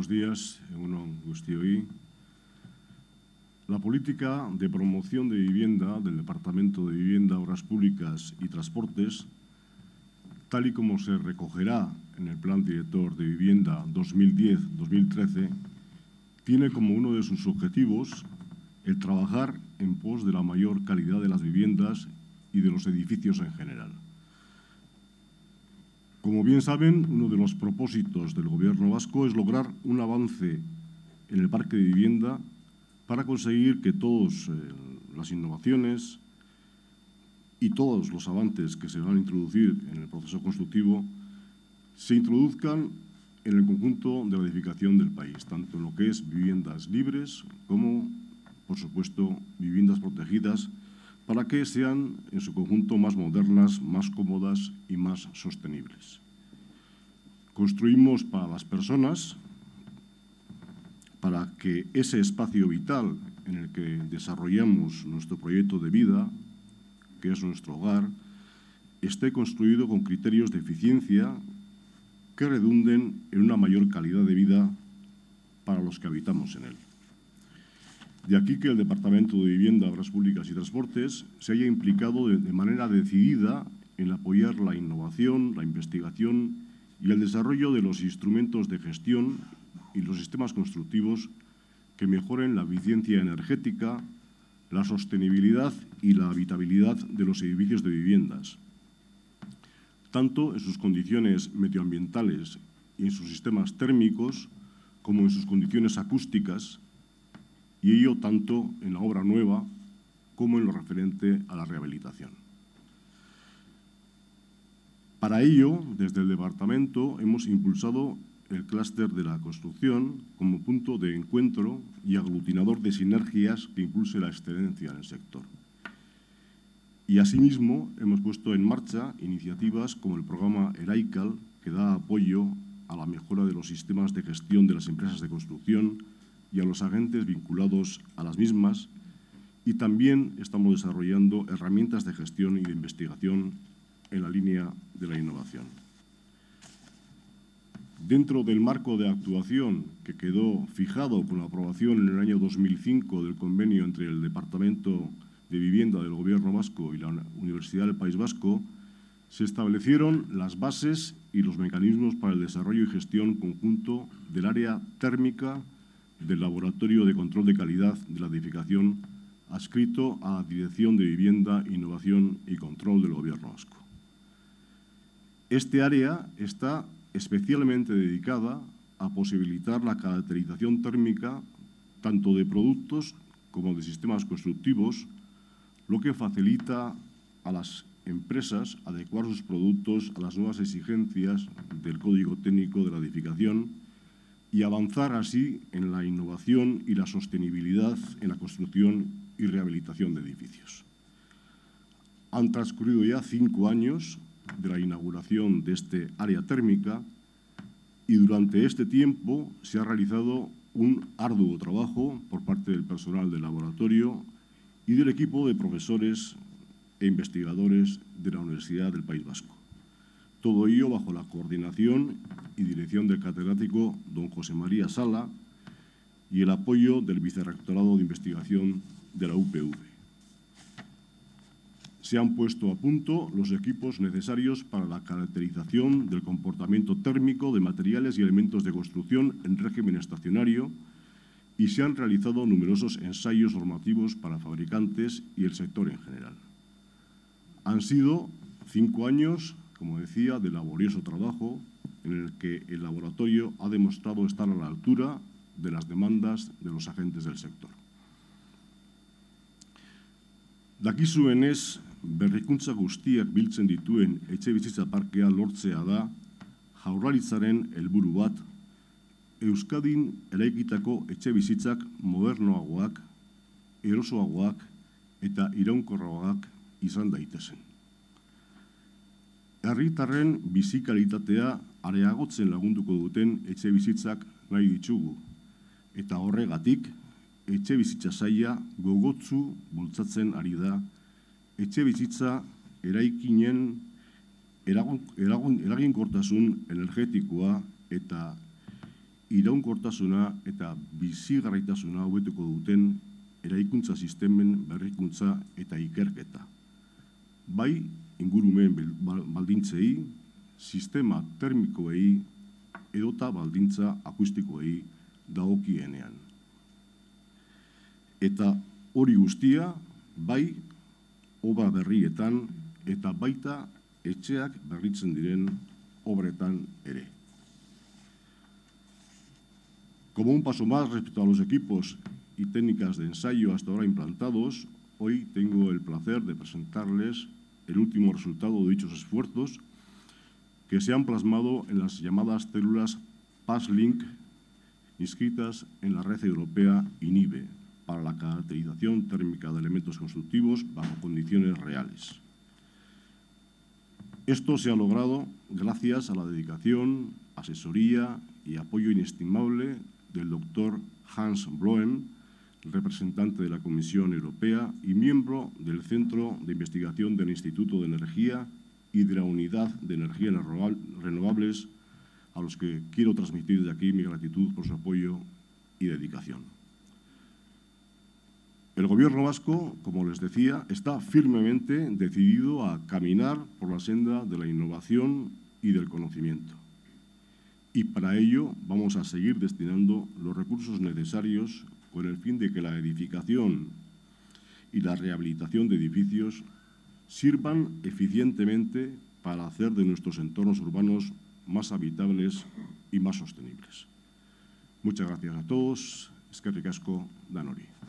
buenos días, egun on guztioi. La política de promoción de vivienda del Departamento de Vivienda, Obras Públicas y Transportes, tal y como se recogerá en el Plan Director de Vivienda 2010-2013, tiene como uno de sus objetivos el trabajar en pos de la mayor calidad de las viviendas y de los edificios en general. Como bien saben, uno de los propósitos del Gobierno vasco es lograr un avance en el parque de vivienda para conseguir que todas las innovaciones y todos los avances que se van a introducir en el proceso constructivo se introduzcan en el conjunto de la edificación del país, tanto en lo que es viviendas libres como, por supuesto, viviendas protegidas, para que sean en su conjunto más modernas, más cómodas y más sostenibles. Construimos para las personas, para que ese espacio vital en el que desarrollamos nuestro proyecto de vida, que es nuestro hogar, esté construido con criterios de eficiencia que redunden en una mayor calidad de vida para los que habitamos en él. De aquí que el Departamento de Vivienda, Obras Públicas y Transportes se haya implicado de manera decidida en apoyar la innovación, la investigación y el desarrollo de los instrumentos de gestión y los sistemas constructivos que mejoren la eficiencia energética, la sostenibilidad y la habitabilidad de los edificios de viviendas, tanto en sus condiciones medioambientales y en sus sistemas térmicos como en sus condiciones acústicas, y ello tanto en la obra nueva como en lo referente a la rehabilitación. Para ello, desde el Departamento hemos impulsado el clúster de la construcción como punto de encuentro y aglutinador de sinergias que impulse la excelencia en el sector. Y asimismo hemos puesto en marcha iniciativas como el programa ERAICAL, que da apoyo a la mejora de los sistemas de gestión de las empresas de construcción y a los agentes vinculados a las mismas, y también estamos desarrollando herramientas de gestión y de investigación en la línea de la innovación. Dentro del marco de actuación que quedó fijado con la aprobación en el año 2005 del convenio entre el Departamento de Vivienda del Gobierno vasco y la Universidad del País Vasco, se establecieron las bases y los mecanismos para el desarrollo y gestión conjunto del área térmica del Laboratorio de Control de Calidad de la Edificación, adscrito a la Dirección de Vivienda, Innovación y Control del Gobierno vasco. Este área está especialmente dedicada a posibilitar la caracterización térmica tanto de productos como de sistemas constructivos, lo que facilita a las empresas adecuar sus productos a las nuevas exigencias del Código Técnico de la Edificación y avanzar así en la innovación y la sostenibilidad en la construcción y rehabilitación de edificios. Han transcurrido ya 5 años de la inauguración de este área térmica y durante este tiempo se ha realizado un arduo trabajo por parte del personal del laboratorio y del equipo de profesores e investigadores de la Universidad del País Vasco. Todo ello bajo la coordinación y dirección del catedrático don José María Sala y el apoyo del Vicerrectorado de Investigación de la UPV. Se han puesto a punto los equipos necesarios para la caracterización del comportamiento térmico de materiales y elementos de construcción en régimen estacionario y se han realizado numerosos ensayos normativos para fabricantes y el sector en general. Han sido 5 años, como decía, de laborioso trabajo en el que el laboratorio ha demostrado estar a la altura de las demandas de los agentes del sector. Dakizuenez, berrikuntza guztiak biltzen dituen etxebizitza parkea lortzea da Jaurlaritzaren helburu bat, Euskadin eraikitako etxebizitzak modernoagoak, erosoagoak eta iraunkorragoak izan daitezen. Herritarren bizi kalitatea areagotzen lagunduko duten etxebizitzak nahi ditugu, eta horregatik etxebizitza saila gogotsu bultzatzen ari da etxebizitza eraikinen eraginkortasun energetikoa eta iraunkortasuna eta bizigarritasuna hobetuko duten eraikuntza sistemen berrikuntza eta ikerketa. Bai, ingurumen baldintzei, sistema termikoei edota baldintza akustikoei dagokienean. Eta hori guztia, bai, obra berrietan eta baita etxeak berritzen diren obretan ere. Como un paso más respecto a los equipos y técnicas de ensayo hasta ahora implantados, hoy tengo el placer de presentarles el último resultado de dichos esfuerzos que se han plasmado en las llamadas células PASLink inscritas en la red europea INIBE para la caracterización térmica de elementos constructivos bajo condiciones reales. Esto se ha logrado gracias a la dedicación, asesoría y apoyo inestimable del doctor Hans Bloem, representante de la Comisión Europea y miembro del Centro de Investigación del Instituto de Energía y de la Unidad de Energías Renovables, a los que quiero transmitir desde aquí mi gratitud por su apoyo y dedicación. El Gobierno vasco, como les decía, está firmemente decidido a caminar por la senda de la innovación y del conocimiento. Y para ello vamos a seguir destinando los recursos necesarios con el fin de que la edificación y la rehabilitación de edificios sirvan eficientemente para hacer de nuestros entornos urbanos más habitables y más sostenibles. Muchas gracias a todos. Eskerrik asko, Danori.